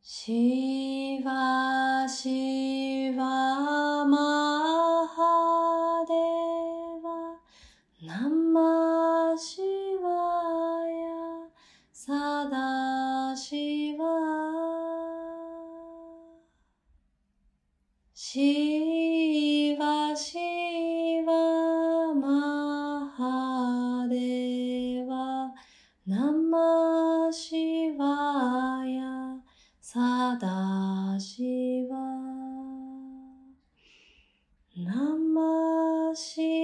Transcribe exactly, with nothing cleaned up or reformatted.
シヴァシヴァマハデワナマシワヤサダシヴァシヴァシヴァマハデワナマシワヤサダシヴァナマシ